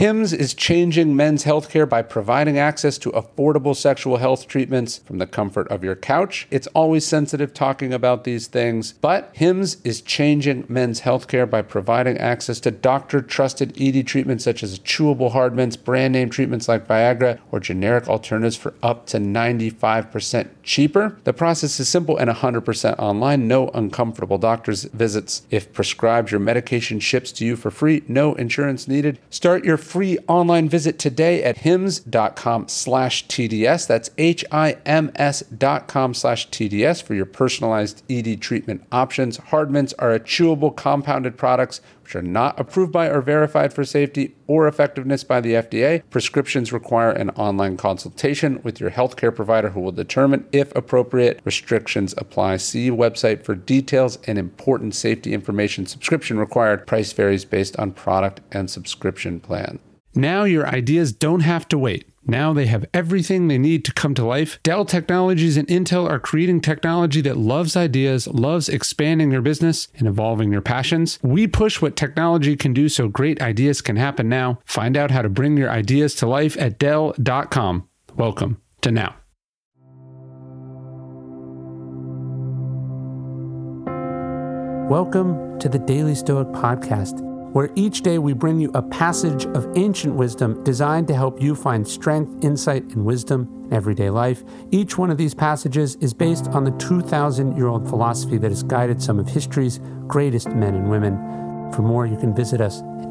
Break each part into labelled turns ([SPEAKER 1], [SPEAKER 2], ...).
[SPEAKER 1] Hims is changing men's healthcare by providing access to affordable sexual health treatments from the comfort of your couch. It's always sensitive talking about these things, but Hims is changing men's healthcare by providing access to doctor-trusted ED treatments such as chewable hard mints, brand name treatments like Viagra, or generic alternatives for up to 95% cheaper. The process is simple and 100% online. No uncomfortable doctor's visits. If prescribed, your medication ships to you for free. No insurance needed. Start your free online visit today at hims.com/TDS. That's HIMS.com/TDS for your personalized ED treatment options. Hard mints are chewable compounded products which are not approved by or verified for safety or effectiveness by the FDA. Prescriptions require an online consultation with your healthcare provider who will determine if appropriate. Restrictions apply. See website for details and important safety information. Subscription required. Price varies based on product and subscription plan. Now your ideas don't have to wait. Now they have everything they need to come to life. Dell Technologies and Intel are creating technology that loves ideas, loves expanding your business and evolving your passions. We push what technology can do so great ideas can happen now. Find out how to bring your ideas to life at Dell.com. Welcome to Now. Welcome to the Daily Stoic Podcast, where each day we bring you a passage of ancient wisdom designed to help you find strength, insight, and wisdom in everyday life. Each one of these passages is based on the 2,000-year-old philosophy that has guided some of history's greatest men and women. For more, you can visit us at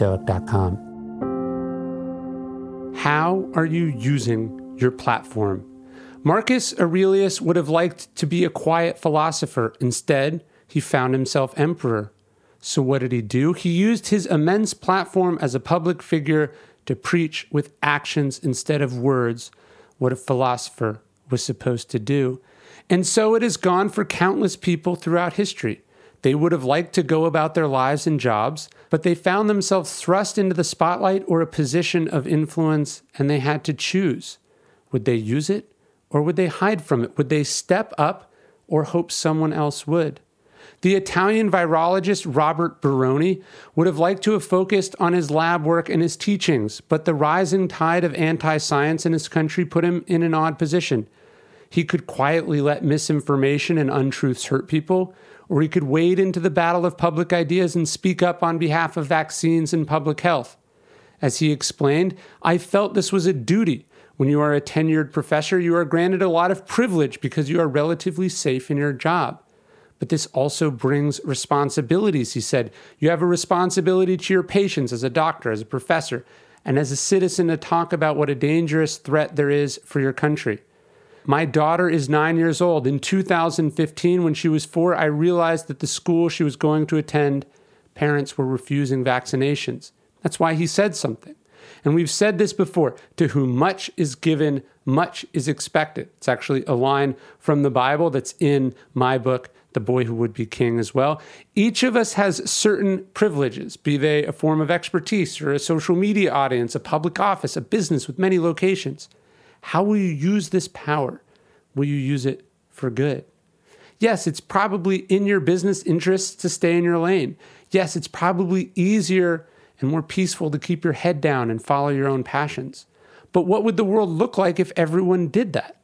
[SPEAKER 1] dailystoic.com. How are you using your platform? Marcus Aurelius would have liked to be a quiet philosopher. Instead, he found himself emperor. So what did he do? He used his immense platform as a public figure to preach with actions instead of words, what a philosopher was supposed to do. And so it has gone for countless people throughout history. They would have liked to go about their lives and jobs, but they found themselves thrust into the spotlight or a position of influence, and they had to choose. Would they use it, or would they hide from it? Would they step up or hope someone else would? The Italian virologist Robert Baroni would have liked to have focused on his lab work and his teachings, but the rising tide of anti-science in his country put him in an odd position. He could quietly let misinformation and untruths hurt people, or he could wade into the battle of public ideas and speak up on behalf of vaccines and public health. As he explained, I felt this was a duty. When you are a tenured professor, you are granted a lot of privilege because you are relatively safe in your job. But this also brings responsibilities, he said. You have a responsibility to your patients as a doctor, as a professor, and as a citizen to talk about what a dangerous threat there is for your country. My daughter is 9 years old. In 2015, when she was 4, I realized that the school she was going to attend, parents were refusing vaccinations. That's why he said something. And we've said this before, to whom much is given, much is expected. It's actually a line from the Bible that's in my book, The Boy Who Would Be King, as well. Each of us has certain privileges, be they a form of expertise or a social media audience, a public office, a business with many locations. How will you use this power? Will you use it for good? Yes, it's probably in your business interests to stay in your lane. Yes, it's probably easier and more peaceful to keep your head down and follow your own passions. But what would the world look like if everyone did that?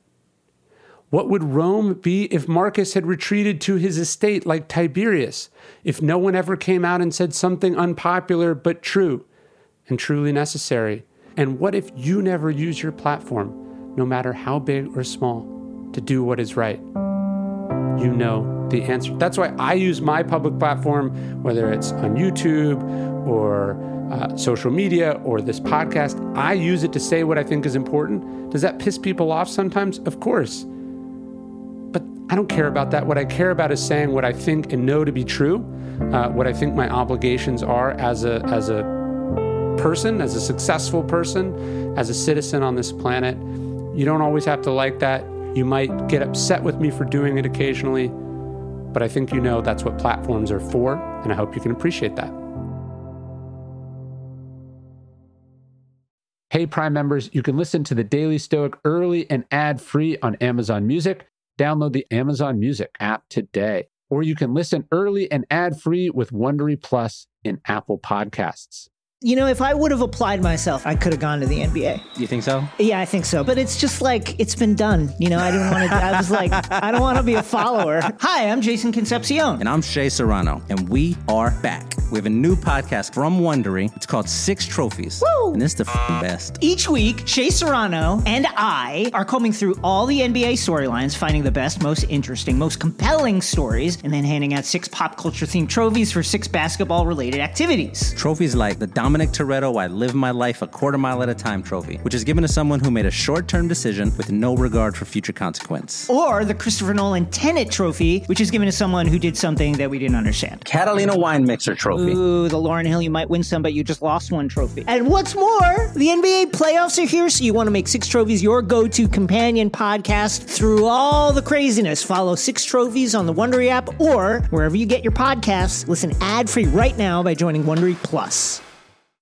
[SPEAKER 1] What would Rome be if Marcus had retreated to his estate like Tiberius, if no one ever came out and said something unpopular but true and truly necessary? And what if you never use your platform, no matter how big or small, to do what is right? You know the answer. That's why I use my public platform, whether it's on YouTube or social media or this podcast. I use it to say what I think is important. Does that piss people off sometimes? Of course. But I don't care about that. What I care about is saying what I think and know to be true, what I think my obligations are as a person, as a successful person, as a citizen on this planet. You don't always have to like that. You might get upset with me for doing it occasionally, but I think you know that's what platforms are for, and I hope you can appreciate that. Hey, Prime members, you can listen to The Daily Stoic early and ad-free on Amazon Music. Download the Amazon Music app today. Or you can listen early and ad-free with Wondery Plus in Apple Podcasts.
[SPEAKER 2] If I would have applied myself, I could have gone to the NBA.
[SPEAKER 3] You think so?
[SPEAKER 2] Yeah, I think so. But it's just like, it's been done. I didn't want to, I was like, I don't want to be a follower. Hi, I'm Jason Concepcion.
[SPEAKER 3] And I'm Shea Serrano. And we are back. We have a new podcast from Wondery. It's called Six Trophies.
[SPEAKER 2] Woo!
[SPEAKER 3] And it's the best.
[SPEAKER 2] Each week, Shea Serrano and I are combing through all the NBA storylines, finding the best, most interesting, most compelling stories, and then handing out 6 pop culture themed trophies for 6 basketball-related activities.
[SPEAKER 3] Trophies like the Dominic Toretto I Live My Life a Quarter Mile at a Time trophy, which is given to someone who made a short-term decision with no regard for future consequence.
[SPEAKER 2] Or the Christopher Nolan Tenet trophy, which is given to someone who did something that we didn't understand.
[SPEAKER 3] Catalina Wine Mixer trophy.
[SPEAKER 2] Ooh, the Lauryn Hill You Might Win Some, But You Just Lost One trophy. And what's more, the NBA playoffs are here, so you want to make 6 Trophies your go-to companion podcast through all the craziness. Follow 6 Trophies on the Wondery app or wherever you get your podcasts. Listen ad-free right now by joining Wondery Plus.